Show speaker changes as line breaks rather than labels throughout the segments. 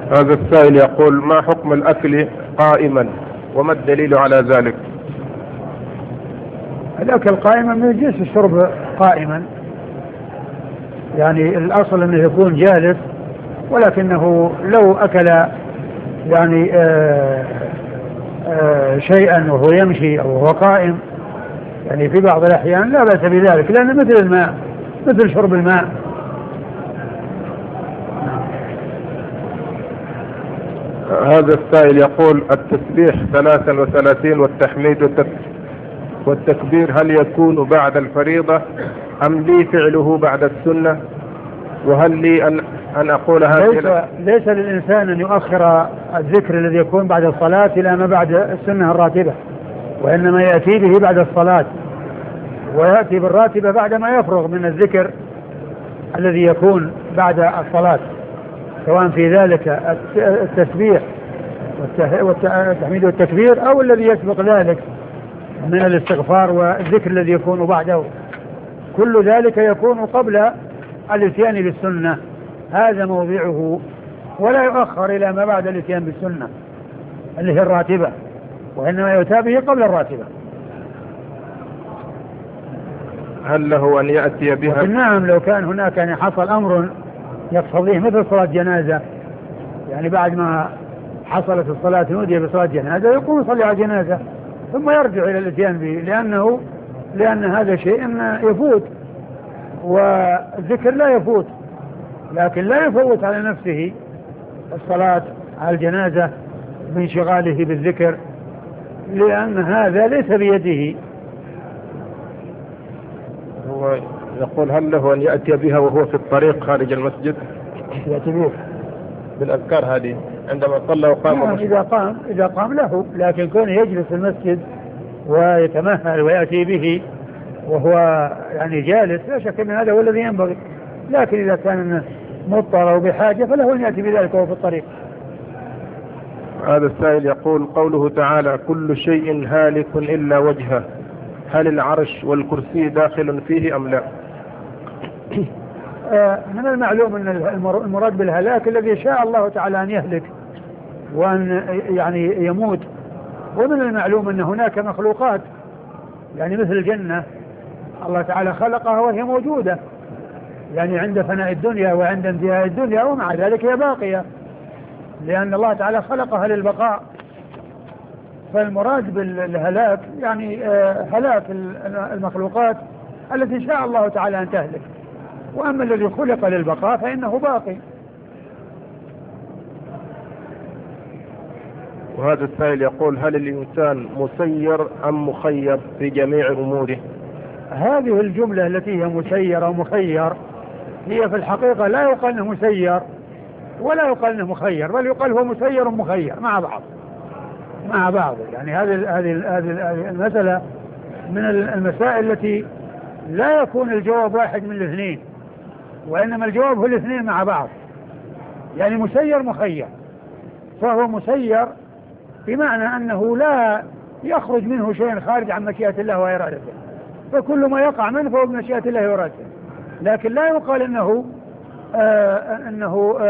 هذا السائل يقول: ما حكم الأكل قائما وما الدليل على ذلك؟
الأكل قائما من جنس الشرب قائما، يعني الأصل أنه يكون جالس، ولكنه لو أكل يعني شيئا وهو يمشي أو وهو قائم يعني في بعض الأحيان لا بأس بذلك، لأنه مثل الماء، مثل شرب الماء.
هذا السائل يقول: التسبيح 33 والتحميد والتكبير هل يكون بعد الفريضة أم لي فعله بعد السنة؟ وهل لي أن أقول هذه؟
ليس للإنسان أن يؤخر الذكر الذي يكون بعد الصلاة إلى ما بعد السنة الراتبة، وإنما يأتي به بعد الصلاة، ويأتي بالراتبة بعد ما يفرغ من الذكر الذي يكون بعد الصلاة، سواء في ذلك التسبيح والتحميد والتكبير أو الذي يسبق ذلك من الاستغفار والذكر الذي يكون بعده. كل ذلك يكون قبل الاتيان بالسنة، هذا موضعه، ولا يؤخر إلى ما بعد الاتيان بالسنة اللي هي الراتبة، وإنما يؤتى به قبل الراتبة.
هل له أن يأتي بها؟
نعم، لو كان هناك يعني حصل أمر يقتضيه مثل صلاة جنازة، يعني بعد ما حصلت الصلاة نودي بصلاة جنازة يقوم يصلي على جنازة ثم يرجع إلى الاتيان به، لأن هذا شيء يفوت، والذكر لا يفوت، لكن لا يفوت على نفسه الصلاة على الجنازة بانشغاله بالذكر، لأن هذا ليس بيده.
هو يقول: هل له أن يأتي بها وهو في الطريق خارج المسجد؟
يأتي بها
بالأذكار هذه عندما صلى وقام؟
نعم، إذا قام له، لكن كونه يجلس في المسجد ويتمهل ويأتي به وهو يعني جالس لا شك أن هذا هو الذي ينبغي، لكن إذا كان مضطر أو بحاجة فله أن يأتي بذلك وهو في الطريق.
هذا السائل يقول: قوله تعالى: كل شيء هالك إلا وجهه، هل العرش والكرسي داخل فيه أم لا؟
من المعلوم أن المراد بالهلاك الذي شاء الله تعالى أن يهلك وأن يعني يموت، ومن المعلوم أن هناك مخلوقات يعني مثل الجنة الله تعالى خلقها وهي موجودة يعني عند فناء الدنيا وعند انتهاء الدنيا، ومع ذلك هي باقية لأن الله تعالى خلقها للبقاء. فالمراد بالهلاك يعني هلاك المخلوقات التي شاء الله تعالى أن تهلك، وأما الذي خلق للبقاء فإنه باقي.
وهذا السائل يقول: هل الإنسان مسير أم مخير في جميع أموره؟
هذه الجملة التي هي مسير أو مخير هي في الحقيقة لا يقال أنه مسير ولا يقال أنه مخير، بل يقال هو مسير ومخير مع بعض. يعني هذه المسألة من المسائل التي لا يكون الجواب واحد من الاثنين، وإنما الجواب هو الاثنين مع بعض. يعني مسير مخير، فهو مسير بمعنى أنه لا يخرج منه شيء خارج عن مشيئة الله وإرادته، فكل ما يقع منه فهو بمشيئة الله وإرادته، لكن لا يقال أنه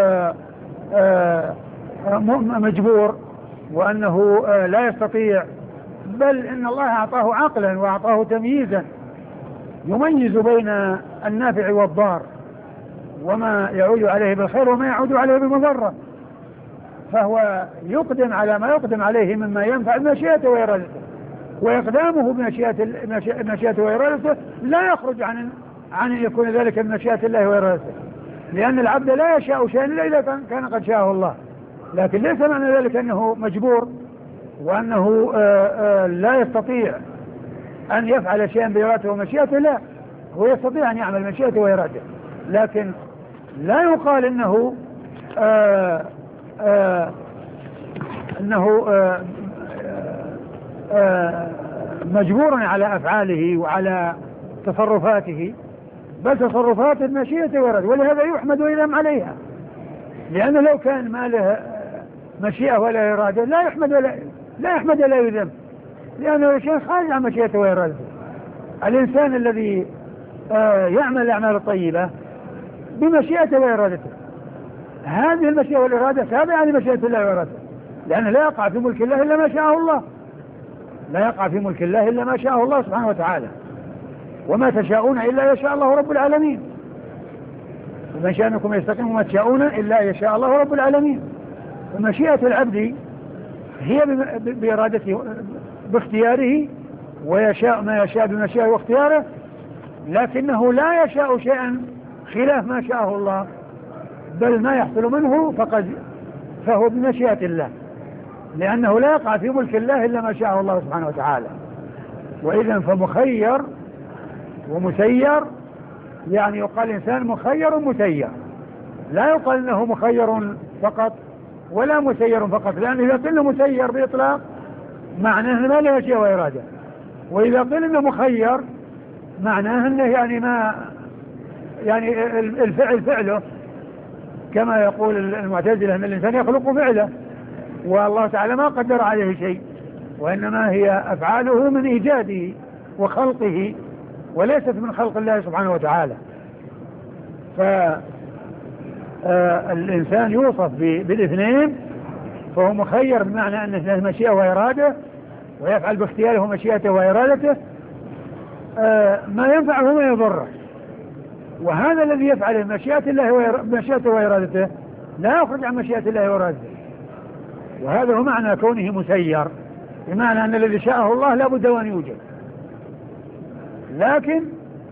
مجبور وأنه لا يستطيع، بل إن الله أعطاه عقلا وأعطاه تمييزا يميز بين النافع والضار، وما يعود عليه بالخير وما يعود عليه بالمضرة، فهو يقدم على ما يقدم عليه مما ينفع بمشيئته وإرادته، وإقدامه بمشيئته وإرادته لا يخرج عن أن يكون ذلك بمشيئة الله وإرادته، لأن العبد لا يشاء شيئا إلا إذا كان قد شاءه الله، لكن ليس معنى ذلك أنه مجبور وأنه لا يستطيع أن يفعل شيئا بإرادته ومشيئته، لا، هو يستطيع أن يعمل مشيئته وإرادته، لكن لا يقال أنه مجبور على أفعاله وعلى تصرفاته، بل تصرفاته بمشيئته وإرادته، ولهذا يحمد ويذم عليها، لأنه لو كان ما له مشيئة ولا إرادة لا يحمد ولا يذم، لأنه شيء خارج عن مشيئته وإرادته. الإنسان الذي يعمل الأعمال الطيبة بمشيئته وإرادته، هذه المشيئة والإرادة تابعة لمشيئة الله وإرادته، لأنه لا يقع في ملك الله إلا ما شاءه الله، لا يقع في ملك الله إلا ما شاءه الله سبحانه وتعالى، وما تشاءون إلا يشاء الله رب العالمين، ومن شأنكم يستقيم وما تشاءون إلا يشاء الله رب العالمين. ومشيئة العبد هي بإرادته باختياره، ويشاء ما يشاء بمشيئه واختياره، لكنه لا يشاء شيئا خلاف ما شاءه الله، بل ما يحصل منه فهو بمشيئة الله، لأنه لا يقع في ملك الله إلا ما شاءه الله سبحانه وتعالى. وإذا فمخير ومسير، يعني يقال إنسان مخير مسير، لا يقال إنه مخير فقط ولا مسير فقط، لأنه إذا قلنا مسير بإطلاق معناه ما له مشيئة وإرادة، وإذا قلنا مخير معناه أنه يعني ما يعني الفعل فعله، كما يقول المعتزلة أن الإنسان يخلق فعله والله تعالى ما قدر عليه شيء، وإنما هي أفعاله من إيجاده وخلقه وليست من خلق الله سبحانه وتعالى. فالإنسان يوصف بالاثنين، فهو مخير بمعنى أنه له مشيئة وإرادة ويفعل باختياره ومشيئته وإرادته ما ينفعه وما يضره، وهذا الذي يفعل مشيئته وإرادته لا يخرج عن مشيئة الله وإرادته، وهذا هو معنى كونه مسير، بمعنى أن الذي شاءه الله لا بد أن يوجد، لكن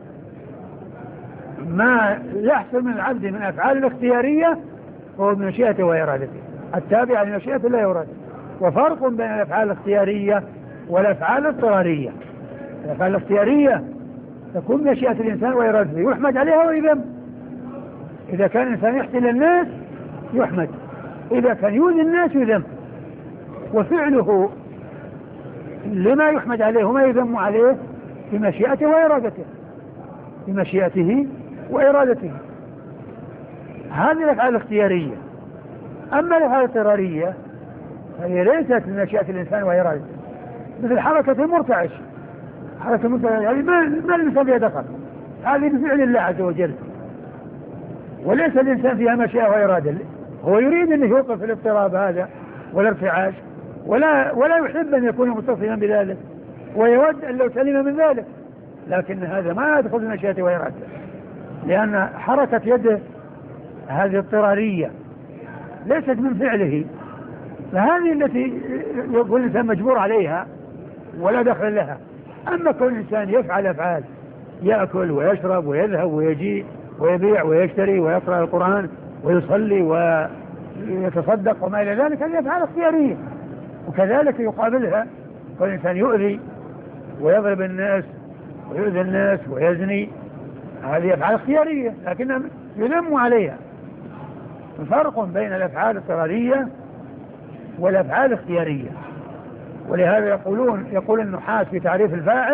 ما يحصل من العبد من أفعال الاختيارية هو بمشيئته وإرادته التابعة لمشيئة الله وإرادته. وفرق بين الأفعال الاختيارية والأفعال الاضطرارية. الأفعال الاختيارية تكون مشيئة الإنسان وإرادته يحمد عليها ويذم، إذا كان الإنسان يحسن للناس يحمد، إذا كان يؤذي الناس يذم، وفعله لما يحمد عليه وما يذم عليه بمشيئته وإرادته، بمشيئته وإرادته. هذه الأفعال الاختيارية. أما الأفعال الاضطرارية فهي ليست بمشيئة الإنسان وإرادته، مثل حركة المرتعش، حركة المرتعش يعني ما الإنسان فيها دخل، هذه بفعل الله عز وجل، وليس الإنسان فيها مشيئة وإرادة. هو يريد أن يوقف الاضطراب هذا والارتعاش، ولا يحب أن يكون متصلا بذلك، ويود أن لو سلم من ذلك، لكن هذا ما يدخل في مشيئته وإرادته، لأن حركة يده هذه اضطرارية ليست من فعله، فهذه التي يقول الإنسان مجبور عليها ولا دخل لها. أما كل إنسان يفعل أفعال، يأكل ويشرب ويذهب ويجيء ويبيع ويشتري ويقرأ القرآن ويصلي ويتصدق وما إلى ذلك، هذه أفعال اختيارية. وكذلك يقابلها كل إنسان يؤذي ويضرب الناس ويؤذي الناس ويزني، هذه أفعال اختيارية لكن يذم عليها. فرق بين الأفعال الاضطرارية والأفعال الاختيارية. ولهذا يقول النحاة في تعريف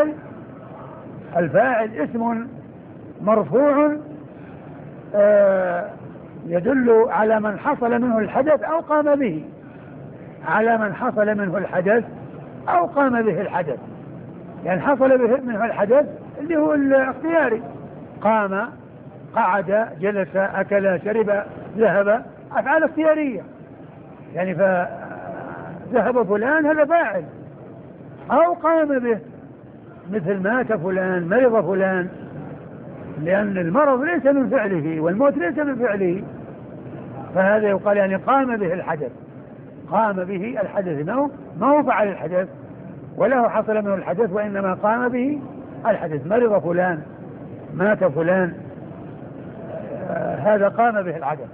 الفاعل اسم مرفوع يدل على من حصل منه الحدث أو قام به، على من حصل منه الحدث أو قام به الحدث. يعني حصل منه الحدث اللي هو الاختياري، قام، قعد، جلس، أكل، شرب، ذهب، أفعال اختيارية. يعني فذهب فلان هذا فاعل، أو قام به، مثل مات فلان، مرض فلان، لأن المرض ليس من فعله والموت ليس من فعله، فهذا يقال يعني قام به الحدث، قام به الحدث، ما هو فعل الحدث ولا هو حصل منه الحدث، وإنما قام به الحدث. مرض فلان، مات فلان، هذا قام به الحدث.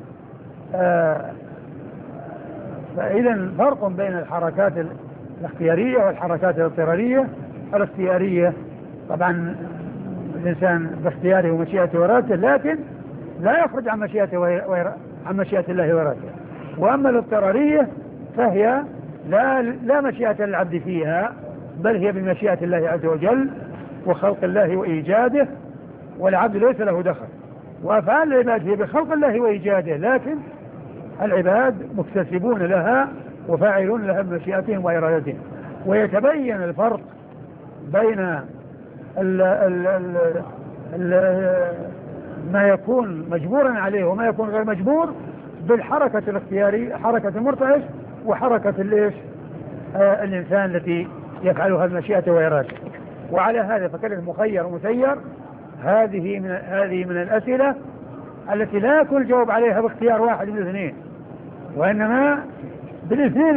فإذا فرق بين الحركات الاختيارية والحركات الاضطرارية. الاختيارية طبعا الإنسان باختياره ومشيئته وإرادته، لكن لا يخرج عن مشيئة الله وإرادته. وأما الاضطرارية فهي لا مشيئة للعبد فيها، بل هي بمشيئة الله عز وجل وخلق الله وإيجاده، والعبد ليس له دخل. وأفعال العباد هي بخلق الله وإيجاده، لكن العباد مكتسبون لها وفاعلون لها بمشيئتهم وإرادتهم. ويتبين الفرق بين ما يكون مجبورا عليه وما يكون غير مجبور بالحركة الاختيارية، حركة المرتعش وحركة الإنسان التي يفعلها المشيئة وإرادة. وعلى هذا فكلمة مخير ومسير هذه من الأسئلة التي لا يكون الجواب عليها باختيار واحد من الاثنين، وإنما بالاثنين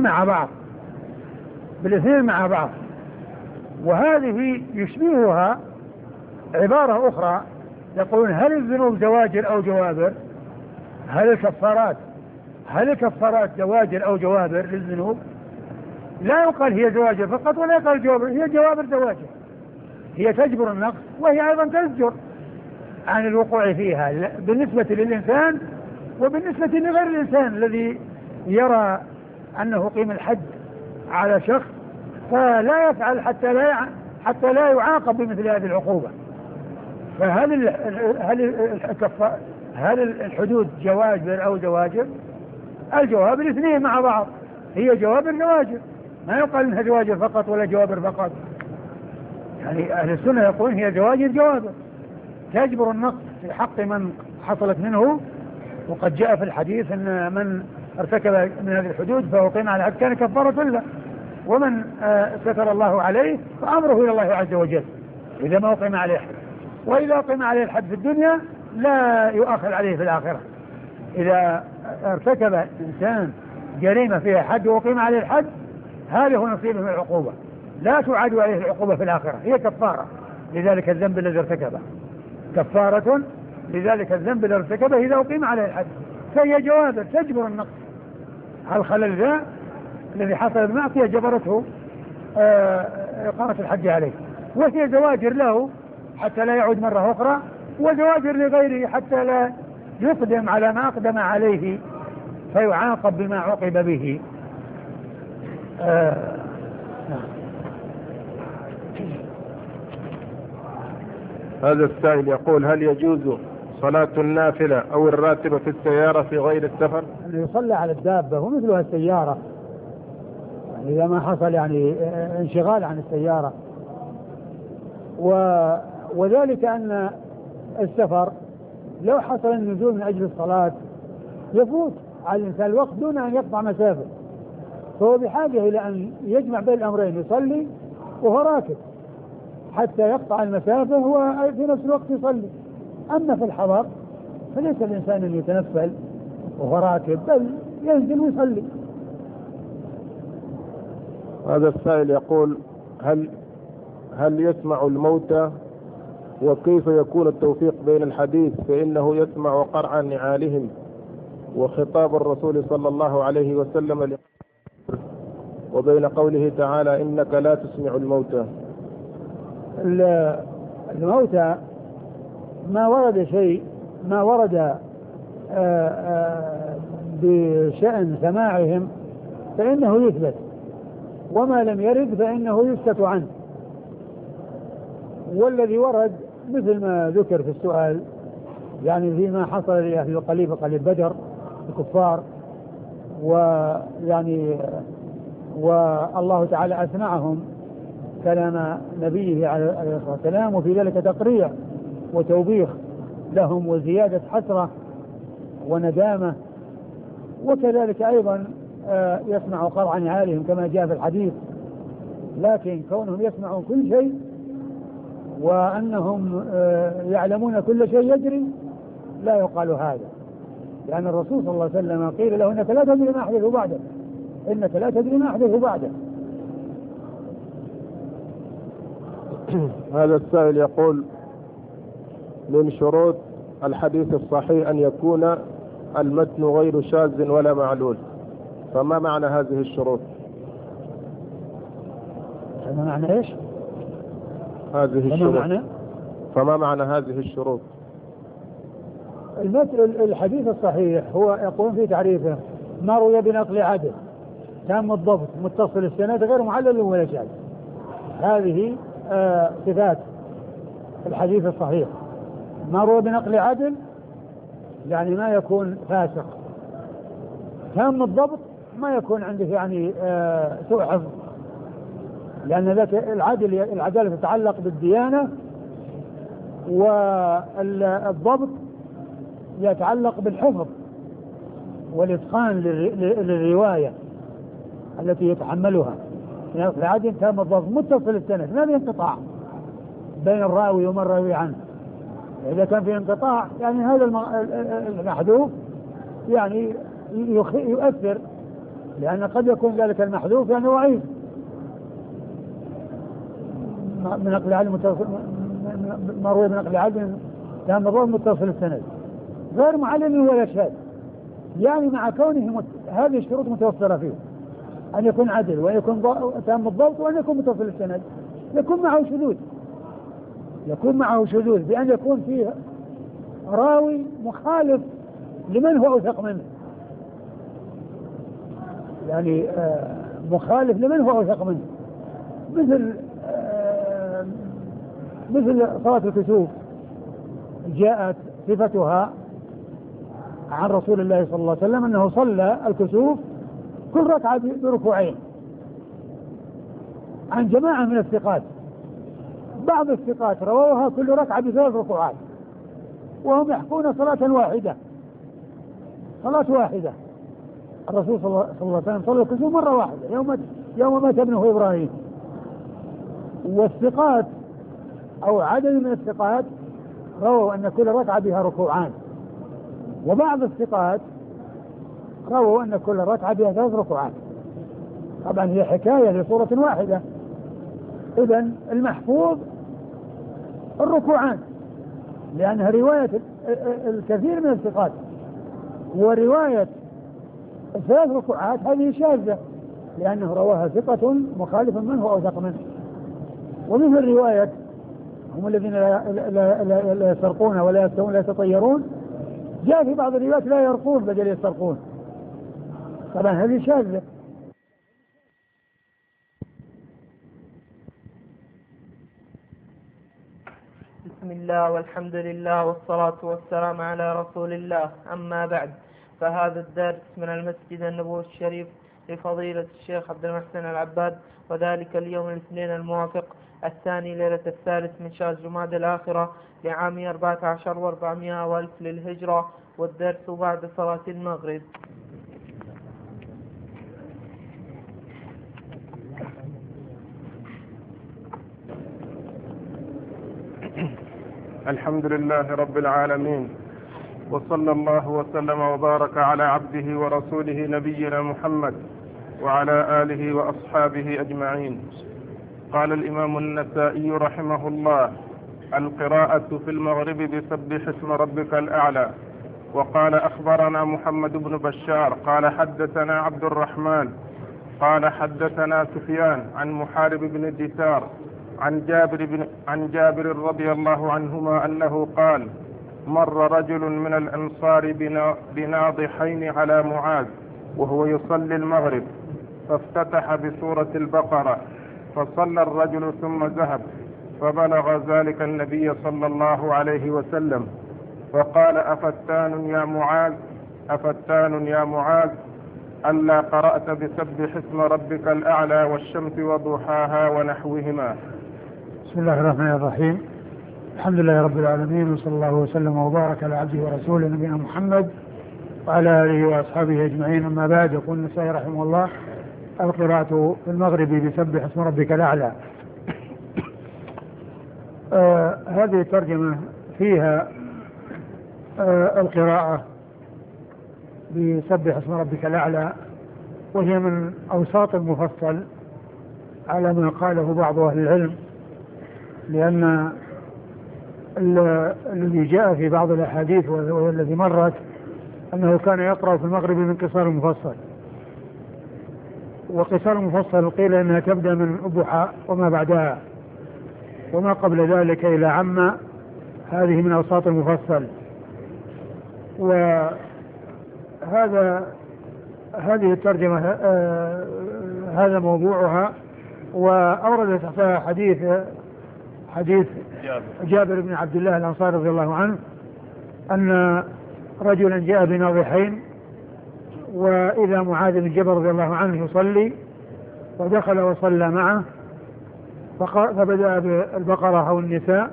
مع بعض. وهذه يشبهها عبارة أخرى يقولون هل الذنوب زواجر أو جوابر؟ هل الكفارات زواجر أو جوابر للذنوب؟ لا يقال هي زواجر فقط ولا يقال جوابر، هي جوابر زواجر، هي تجبر النقص وهي أيضا تزجر عن الوقوع فيها بالنسبة للإنسان وبالنسبة لغير الإنسان الذي يرى أنه قيم الحد على شخص فلا يفعل حتى لا يعاقب بمثل هذه العقوبة. هل الحدود جواجر أو جواجر؟ الجواب الاثنين مع بعض، هي جوابر جواجر، ما يقال انها جواجر فقط ولا جوابر فقط. يعني أهل السنة يقولون هي جواجر جوابر تجبر النقص في حق من حصلت منه. وقد جاء في الحديث أن من ارتكب من هذه الحدود فأقيم على حد كان كفارة له، ومن ستر الله عليه فأمره إلى الله عز وجل إذا ما أقيم عليه حد. وإذا أقيم عليه الحد في الدنيا لا يؤخر عليه في الآخرة. إذا ارتكب إنسان جريمة فيها حد وأقيم عليه الحد هذا هو نصيبه من العقوبة، لا تعاد عليه العقوبة في الآخرة، هي كفارة لذلك الذنب الذي ارتكبه، كفارة لذلك الذنب الذي ارتكبه إذا أقيم عليه الحد. فهي جوابر تجبر النقص على الخلل ذا الذي حصل بالمعصية جبرته إقامة الحد عليه، وهي زواجر له حتى لا يعود مرة أخرى، وزواجر لغيره حتى لا يقدم على ما أقدم عليه فيعاقب بما عوقب به.
هذا السائل يقول هل يجوز صلاة النافلة أو الراتبة في السيارة في غير السفر؟
يصلى على الدابة ومثلها السيارة، يعني إذا ما حصل يعني انشغال عن السيارة. وذلك أن السفر لو حصل النزول من أجل الصلاة يفوت على الإنسان الوقت دون أن يقطع مسافة، فهو بحاجة إلى أن يجمع بين الأمرين، يصلي وهو راكب حتى يقطع المسافة وفي نفس الوقت يصلي. أما في الحضر فليس الإنسان أن يتنفل وهو راكب، بل ينزل ويصلي.
هذا السائل يقول هل يسمع الموتى، وكيف يكون التوفيق بين الحديث فإنه يسمع قرع نعالهم وخطاب الرسول صلى الله عليه وسلم وبين قوله تعالى إنك لا تسمع الموتى؟
الموتى ما ورد شيء، ما ورد بشأن سماعهم فإنه يثبت، وما لم يرد فإنه يسكت عنه. والذي ورد مثل ما ذكر في السؤال، يعني فيما حصل لأهل قليب بدر الكفار، ويعني والله تعالى أسمعهم كلام نبيه عليه الصلاة والسلام، وفي ذلك تقريع وتوبيخ لهم وزيادة حسرة وندامة. وكذلك أيضا يسمع قرع نعالهم كما جاء في الحديث، لكن كونهم يسمعون كل شيء وأنهم يعلمون كل شيء يجري لا يقال هذا، لأن الرسول صلى الله عليه وسلم قيل له إنك لا تدري ما أحدث بعده، إنك لا تدري ما أحدث بعده.
هذا السائل يقول من شروط الحديث الصحيح أن يكون المتن غير شاذ ولا معلول، فما معنى هذه الشروط؟
فما معنى إيش؟
هذه الشروط. فما معنى هذه الشروط؟
الحديث الصحيح هو يقول في تعريفه ما روي بنقل عدل تام الضبط متصل السند غير معلل ولا شاذ. هذه صفات الحديث الصحيح. ما روي بنقل عدل يعني ما يكون فاسق، تام الضبط ما يكون عنده يعني سوء حفظ، لأن ذاك العدالة تتعلق بالديانة، والضبط يتعلق بالحفظ، والإتقان للرواية التي يتحملها من نقل العدل تام الضبط متصل السند، ما في انقطاع بين الراوي ومن روي عنه. إذا كان في انقطاع يعني هذا المحذوف يعني يؤثر، لأن قد يكون ذلك المحذوف يعني ضعيف من نقل عدل مروي بنقل عدل تام الضبط متصل السند غير معلل ولا شاذ، يعني مع كونه هذه الشروط متوفرة فيه، أن يكون عدل وأن يكون تام الضبط وأن يكون متصل السند، يكون معه شذوذ بأن يكون فيه راوي مخالف لمن هو أوثق منه، يعني مخالف لمن هو أوثق منه، مثل صلاة الكسوف جاءت صفتها عن رسول الله صلى الله عليه وسلم أنه صلى الكسوف كل ركعة بركوعين عن جماعة من الثقات. بعض الثقات رواها كل ركعة ب3 ركوعات وهم يحكون صلاة واحدة. الرسول صلى الله عليه وسلم صلى الكسوف مرة واحدة يوم مات ابنه إبراهيم. والثقات أو عدد من الثقات رووا أن كل ركعة بها ركوعان، وبعض الثقات رووا أن كل ركعة بها 3 ركوعات. طبعا هي حكاية لصورة واحدة، إذن المحفوظ الركوعان، لأنها رواية الكثير من الثقات، ورواية 3 ركوعات هذه شاذة لأنه رواها ثقة مخالف منه أو أوثق منه. ومثل رواية هم الذين لا يسرقون ولا يستوون لا يتطيرون، جاء في بعض الروايات لا يرقون بدل يسرقون، طبعا هذه شاذة.
بسم الله والحمد لله والصلاة والسلام على رسول الله، أما بعد، فهذا الدرس من المسجد النبوي الشريف لفضيلة الشيخ عبد المحسن العباد، وذلك اليوم الاثنين الموافق 2 ليلة 3 من شهر جمادى الآخرة لعام 14 و400 وألف للهجرة، والدرس بعد صلاة المغرب.
الحمد لله رب العالمين، وصلى الله وسلم وبارك على عبده ورسوله نبينا محمد وعلى آله وأصحابه أجمعين. قال الإمام النسائي رحمه الله: القراءة في المغرب بسبح اسم ربك الأعلى. وقال أخبرنا محمد بن بشار قال حدثنا عبد الرحمن قال حدثنا سفيان عن محارب بن دثار عن جابر رضي الله عنهما أنه قال: مر رجل من الأنصار بناضحين على معاذ وهو يصلي المغرب، فافتتح بسورة البقرة، فصلى الرجل ثم ذهب، فبلغ ذلك النبي صلى الله عليه وسلم، فقال: أفتان يا معاذ ألا قرأت بسبح اسم ربك الأعلى والشمس وضحاها ونحوهما.
بسم الله الرحمن الرحيم. الحمد لله رب العالمين، وصلى الله وسلم وبارك على عبده ورسوله نبينا محمد وعلى آله وأصحابه أجمعين. أما بعد، يقول النسائي رحمه الله: القراءة في المغرب بسبح اسم ربك الأعلى. هذه الترجمة فيها القراءة بسبح اسم ربك الأعلى، وهي من أوساط المفصل على ما قاله بعض أهل العلم، لأن الذي جاء في بعض الأحاديث والذي مرت أنه كان يقرأ في المغرب من قصار المفصل، وقصار المفصل قيل أنها تبدأ من الضحى وما بعدها وما قبل ذلك إلى عما، هذه من أوساط المفصل. وهذه الترجمة هذا موضوعها. وأوردت تحتها حديث جابر بن عبد الله الأنصاري رضي الله عنه أن رجلا جاء بناضحين، وإذا معاذ بن جبل رضي الله عنه يصلي، ودخل وصلى معه، فبدأ بالبقرة أو النساء،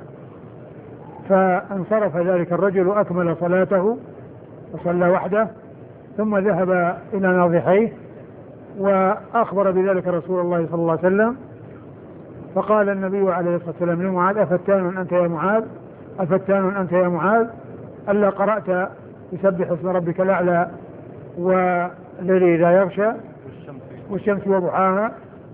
فانصرف ذلك الرجل وأكمل صلاته وصلى وحده، ثم ذهب إلى ناضحيه وأخبر بذلك رسول الله صلى الله عليه وسلم. فقال النبي عليه الصلاة والسلام لمعاذ: أفتان أنت يا معاذ، أفتان أنت يا معاذ، ألا قرأت يسبح اسم ربك الأعلى والليل إذا يغشى والشمس وضحاها؟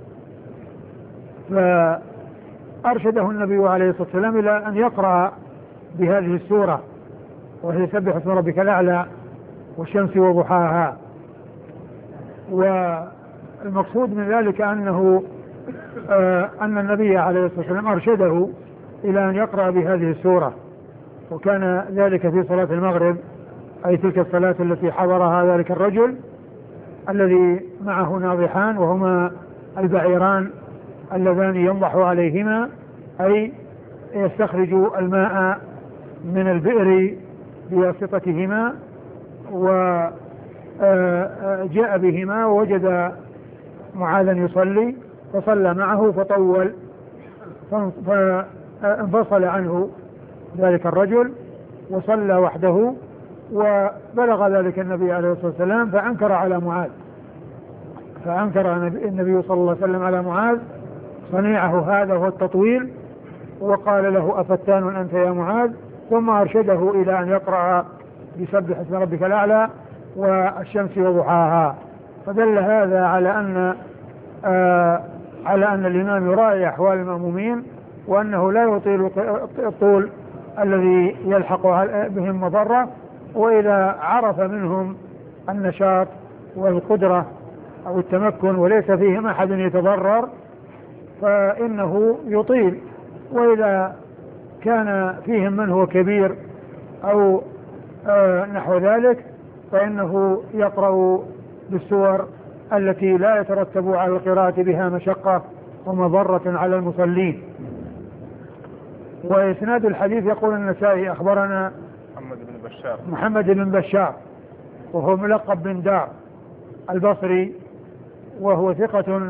فأرشده النبي عليه الصلاة والسلام إلى أن يقرأ بهذه السورة، وهي يسبح اسم ربك الأعلى والشمس وضحاها. والمقصود من ذلك أن النبي عليه الصلاة والسلام أرشده إلى أن يقرأ بهذه السورة، وكان ذلك في صلاة المغرب، أي تلك الصلاة التي حضرها ذلك الرجل الذي معه ناضحان، وهما البعيران اللذان ينضح عليهما، أي يستخرج الماء من البئر بواسطتهما، وجاء بهما ووجد معاذا يصلي فصلى معه فطول، فانفصل عنه ذلك الرجل وصلى وحده. وبلغ ذلك النبي عليه الصلاة والسلام فأنكر على معاذ، فأنكر النبي صلى الله عليه وسلم على معاذ صنيعه هذا وهو التطويل، وقال له: أفتان أنت يا معاذ، ثم أرشده إلى أن يقرأ بسبح اسم ربك الأعلى والشمس وضحاها. فدل هذا على أن الإمام يراعي أحوال المأمومين، وأنه لا يطيل الطول الذي يلحق بهم مضرة، وإذا عرف منهم النشاط والقدرة أو التمكن وليس فيهم أحد يتضرر فإنه يطيل، وإذا كان فيهم من هو كبير أو نحو ذلك فإنه يقرأ بالسور التي لا يترتب على القراءة بها مشقة ومضرة على المصلين. وإسناد الحديث يقول النسائي: أخبرنا محمد بن بشار وهو ملقب بن دار البصري، وهو ثقة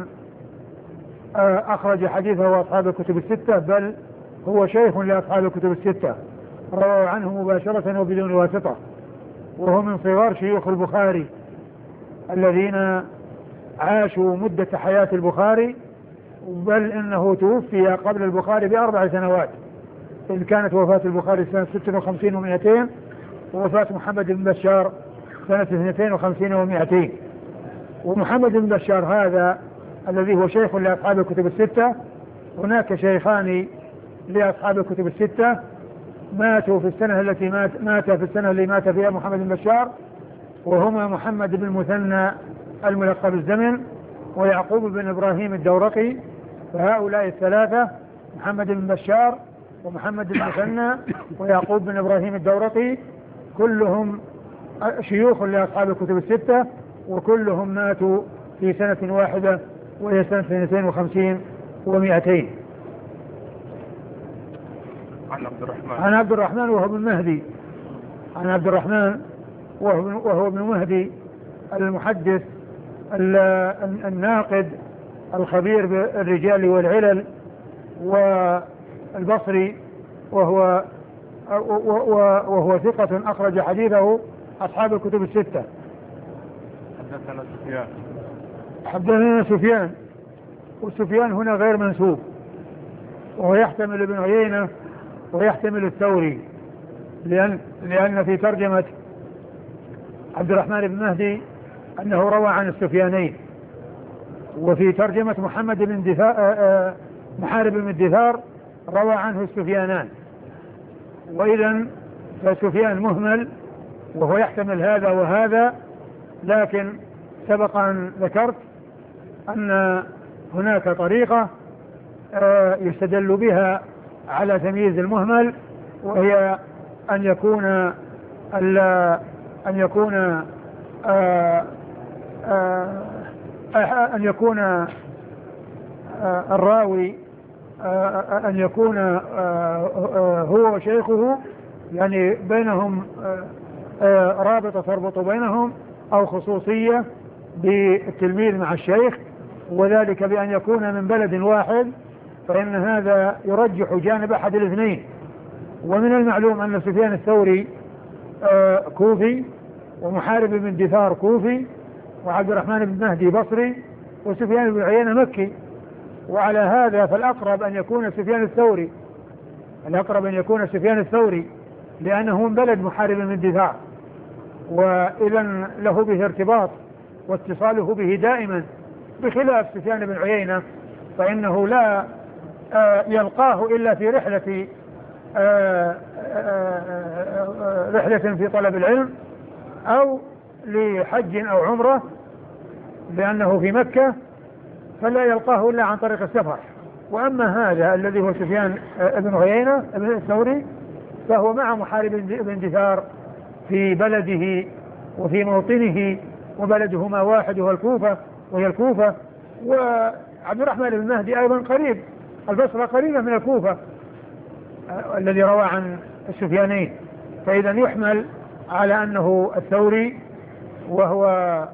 أخرج حديثه أصحاب الكتب الستة، بل هو شيخ لأصحاب الكتب الستة، روى عنه مباشرة وبدون واسطة، وهو من صغار شيوخ البخاري الذين عاشوا مدة حياة البخاري، بل إنه توفي قبل البخاري ب4 سنوات، إذ كانت وفاة البخاري سنة 56 و200، ووفاة محمد بن بشار سنة 52 و200. ومحمد بن بشار هذا الذي هو شيخ لأصحاب الكتب الستة، هناك شيخان لأصحاب الكتب الستة ماتوا في السنة التي مات في السنة اللي مات فيها محمد بن بشار، وهما محمد بن المثنى الملقب الزمن ويعقوب بن إبراهيم الدورقي. فهؤلاء الثلاثة محمد بن بشار ومحمد بن المثنى ويعقوب بن إبراهيم الدورقي كلهم شيوخ لأصحاب الكتب الستة، وكلهم ماتوا في سنة واحدة وهي سنة 52 و200. عن عبد الرحمن وهو ابن مهدي، عن عبد الرحمن وهو ابن مهدي المحدث الناقد الخبير بالرجال والعلل والبصري، وهو ثقة أخرج حديثه أصحاب الكتب الستة. حدثنا سفيان، والسفيان هنا غير منسوب، وهو يحتمل ابن عيينة ويحتمل الثوري، لأن في ترجمة عبد الرحمن بن مهدي أنه روى عن السفيانين، وفي ترجمة محمد بن محارب بن الدثار روى عنه السفيانان، وإذا فسفيان مهمل وهو يحتمل هذا وهذا. لكن سبق أن ذكرت أن هناك طريقة يستدل بها على تمييز المهمل، وهي أن يكون الراوي أن يكون هو وشيخه يعني بينهم رابطة تربط بينهم أو خصوصية بالتلميذ مع الشيخ، وذلك بأن يكون من بلد واحد، فإن هذا يرجح جانب أحد الاثنين. ومن المعلوم أن سفيان الثوري كوفي، ومحارب بن دثار كوفي، وعبد الرحمن بن مهدي بصري، وسفيان بن عيينة مكي. وعلى هذا فالأقرب أن يكون سفيان الثوري، لأنه من بلد محارب بن دثار، وإذا له به ارتباط واتصاله به دائما، بخلاف سفيان بن عيينة فإنه لا يلقاه إلا في رحلة في طلب العلم أو لحج أو عمرة، لأنه في مكة فلا يلقاه إلا عن طريق السفر. وأما هذا الذي هو سفيان بن عيينة بن الثوري فهو مع محارب بن دثار في بلده وفي موطنه، وبلدهما واحد وهي الكوفة. وعبد الرحمن بن مهدي أيضا قريب، البصرة قريبة من الكوفة الذي روى عن السفيانين، فإذا يحمل على أنه الثوري، وهو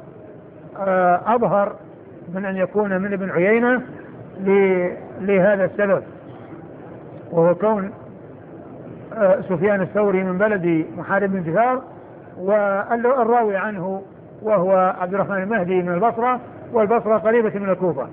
أظهر من أن يكون من ابن عيينة لهذا السبب، وهو كون سفيان الثوري من بلد محارب بن دثار، والراوي عنه وهو عبد الرحمن المهدي من البصرة، والبصرة قريبة من الكوفة.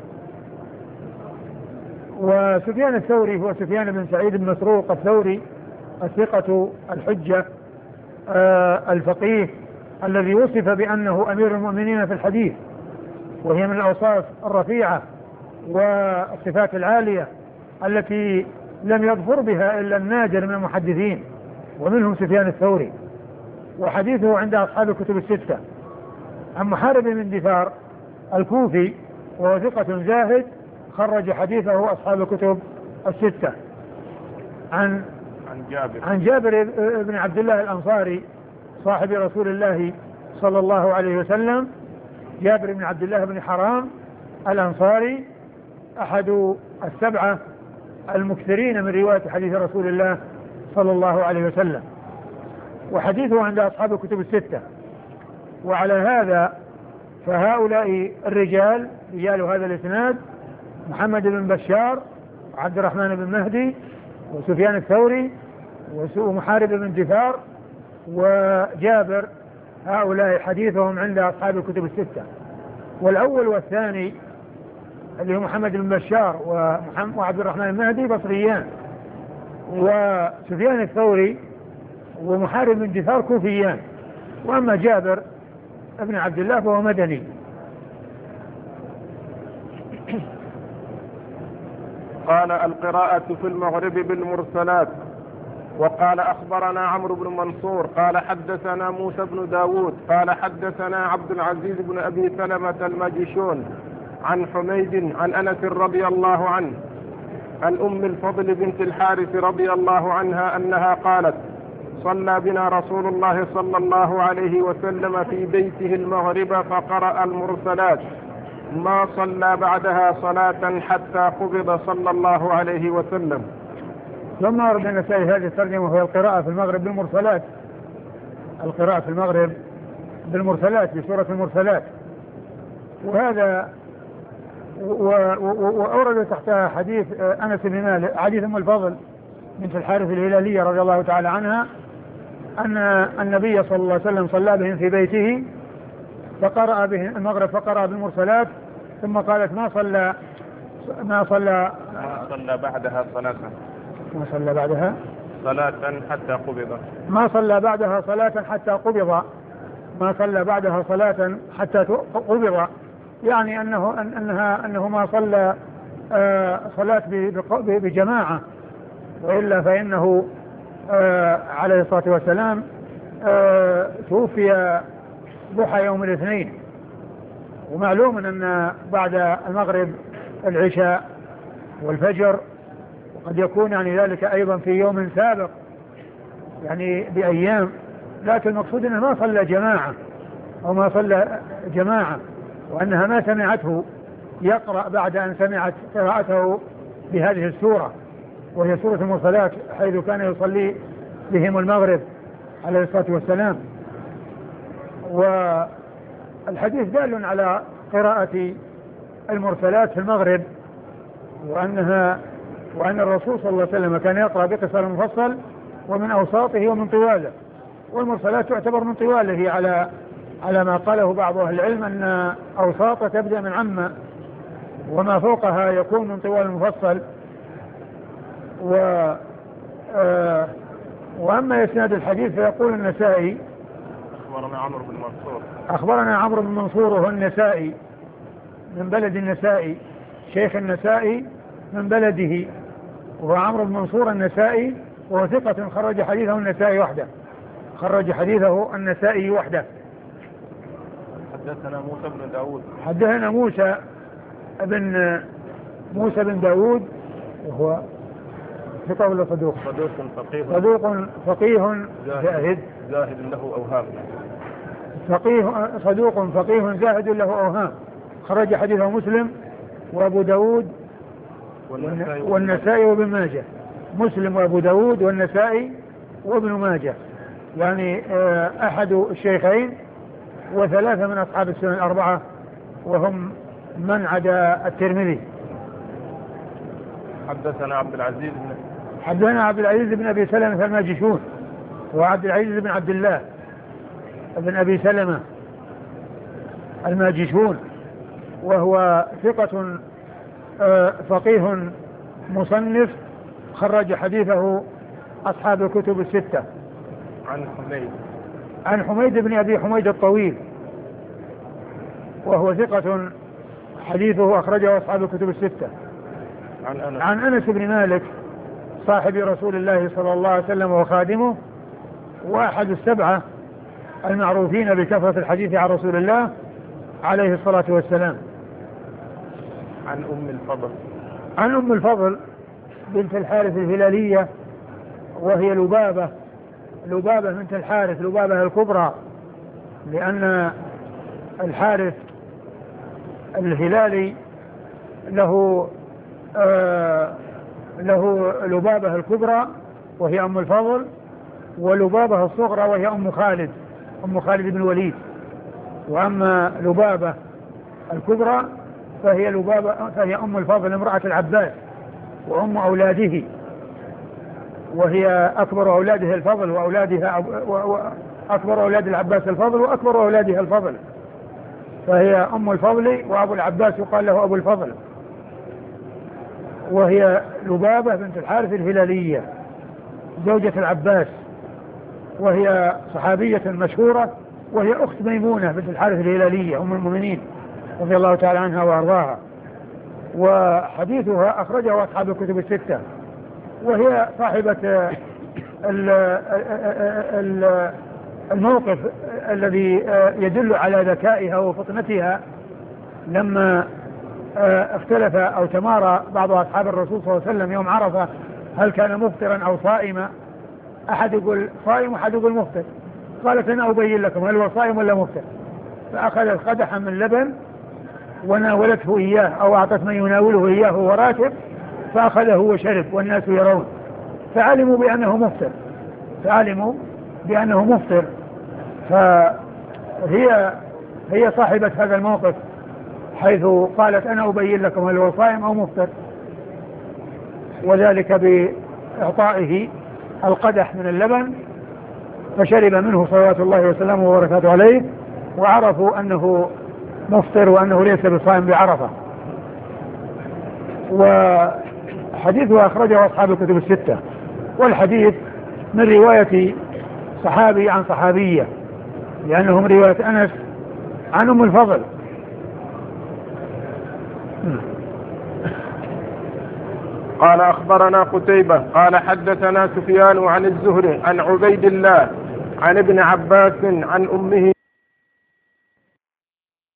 وسفيان الثوري هو سفيان بن سعيد بن مسروق الثوري الثقة الحجة الفقيه الذي وصف بأنه أمير المؤمنين في الحديث، وهي من الأوصاف الرفيعة والصفات العالية التي لم يظفر بها إلا النادر من المحدثين، ومنهم سفيان الثوري، وحديثه عند أصحاب الكتب الستة. عن محارب بن دثار الكوفي وهو ثقة زاهد، خرج حديثه أصحاب الكتب الستة. عن جابر بن عبد الله الأنصاري صاحب رسول الله صلى الله عليه وسلم، جابر بن عبد الله بن حرام الأنصاري أحد السبعة المكثرين من رواية حديث رسول الله صلى الله عليه وسلم، وحديثه عند أصحاب الكتب الستة. وعلى هذا فهؤلاء الرجال هذا الإسناد محمد بن بشار وعبد الرحمن بن مهدي وسفيان الثوري ومحارب بن دثار وجابر، هؤلاء حديثهم عند أصحاب الكتب الستة. والأول والثاني اللي هو محمد بن بشار وعبد الرحمن المهدي بصريان، وسفيان الثوري ومحارب بن دثار كوفيان، وأما جابر ابن عبد الله فهو مدني.
قال القراءة في المغرب بالمرسلات. وقال أخبرنا عمرو بن منصور قال حدثنا موسى بن داود قال حدثنا عبد العزيز بن أبي سلمة الماجشون عن حميد عن أنس رضي الله عنه عن أم الفضل بنت الحارث رضي الله عنها أنها قالت: صلى بنا رسول الله صلى الله عليه وسلم في بيته المغرب فقرأ المرسلات، ما صلى بعدها صلاة حتى قبض صلى الله عليه وسلم.
ثم أرد أن نسأل هذه الترجمة وهي القراءة في المغرب بالمرسلات، القراءة في المغرب بالمرسلات بسورة المرسلات. وهذا وأورد تحتها حديث أنس بن مالك، حديث أم الفضل بنت الحارث الهلالية رضي الله تعالى عنها أن النبي صلى الله عليه وسلم صلى بهم في بيته فقرأ بهم المغرب فقرأ بالمرسلات، ثم قالت ما صلى
بعدها صلاة
ما صلى بعدها
صلاة حتى قبض
ما صلى بعدها صلاة حتى قبض ما صلى بعدها صلاة حتى قبض، يعني أنه ما صلى صلاة بجماعة، وإلا فإنه عليه الصلاة والسلام توفي ضحى يوم الاثنين. ومعلوم أن بعد المغرب العشاء والفجر، وقد يكون يعني ذلك أيضا في يوم سابق يعني بأيام، لكن المقصود أنه ما صلى جماعة أو ما صلى جماعة، وأنها ما سمعته يقرأ بعد أن سمعت قراءته بهذه السورة وهي سورة المرسلات، حيث كان يصلي بهم المغرب عليه الصلاة والسلام. والحديث دال على قراءة المرسلات في المغرب، وأن الرسول صلى الله عليه وسلم كان يقرأ بقصر المفصل ومن أوساطه ومن طواله، والمرسلات تعتبر من طواله على ما قاله بعض أهل العلم أن أوساط تبدأ من عامة وما فوقها يكون من طوال المفصل. وأما إسناد الحديث فيقول النسائي أخبرنا عمرو بن منصور وهو النسائي من بلد النسائي، شيخ النسائي من بلده، وهو عمرو بن منصور النسائي، وهو ثقة خرج حديثه النسائي وحده، خرج حديثه النسائي وحده.
حدثنا موسى بن داود،
حدثنا موسى بن داود وهو ثقة ولا صدوق؟ صدوق فقيه زاهد
له أوهام.
صدوق فقيه زاهد له أوهام، خرج حديثه مسلم وأبو داود والنسائي وابن ماجه. مسلم وأبو داود والنسائي وابن ماجه، يعني أحد الشيخين وثلاثة من أصحاب السنن الأربعة، وهم من عدا الترمذي.
حدثنا عبد العزيز
بن أبي سلمة الماجشون، وعبد العزيز بن عبد الله بن أبي سلمة الماجشون، وهو ثقة فقيه مصنف، خرج حديثه أصحاب الكتب الستة. عن حميد بن أبي حميد الطويل، وهو ثقة حديثه أخرجه أصحاب الكتب الستة. عن أنس بن مالك صاحب رسول الله صلى الله عليه وسلم وخادمه، وأحد السبعة المعروفين بكثرة الحديث عن رسول الله عليه الصلاة والسلام. عن أم الفضل بنت الحارث الهلالية، وهي لبابة بنت الحارث، لبابة الكبرى، لأن الحارث الهلالي له لبابة الكبرى وهي أم الفضل، ولبابة الصغرى وهي أم خالد بن الوليد. وأما لبابة الكبرى فهي أم الفضل امرأة العباس وأم أولاده، وهي أكبر أولاده الفضل، أكبر أولاد العباس الفضل، وأكبر أولادها الفضل، فهي أم الفضل، وأبو العباس يقال له أبو الفضل. وهي لبابة بنت الحارث الهلالية زوجة العباس، وهي صحابية مشهورة، وهي أخت ميمونة بنت الحارث الهلالية أم المؤمنين رضي الله تعالى عنها وأرضاها. وحديثها أخرجه أصحاب الكتب الستة، وهي صاحبة الموقف الذي يدل على ذكائها وفطنتها لما اختلف أو تمارى بعض أصحاب الرسول صلى الله عليه وسلم يوم عرفة هل كان مفطرا أو صائما، أحد يقول صائم وأحد يقول مفطر، قالت أنا أبين لكم هل هو صائم ولا مفطر، فأخذت قدحا من لبن وناولته إياه أو أعطت من يناوله إياه وهو راكب، فأخذه وشرب والناس يرون، فعلموا بأنه مفطر، فهي صاحبة هذا الموقف، حيث قالت أنا أبين لكم هل هو صائم أو مفطر، وذلك بإعطائه القدح من اللبن، فشرب منه صلوات الله وسلامه وبركاته عليه، وعرفوا أنه مفطر وأنه ليس بصائم بعرفة. وحديثه أخرجه أصحاب الكتب الستة، والحديث من رواية صحابي عن صحابية، لأنه من رواية أنس عن أم الفضل.
قال أخبرنا قتيبة قال حدثنا سفيان عن الزهري عن عبيد الله عن ابن عباس عن أمه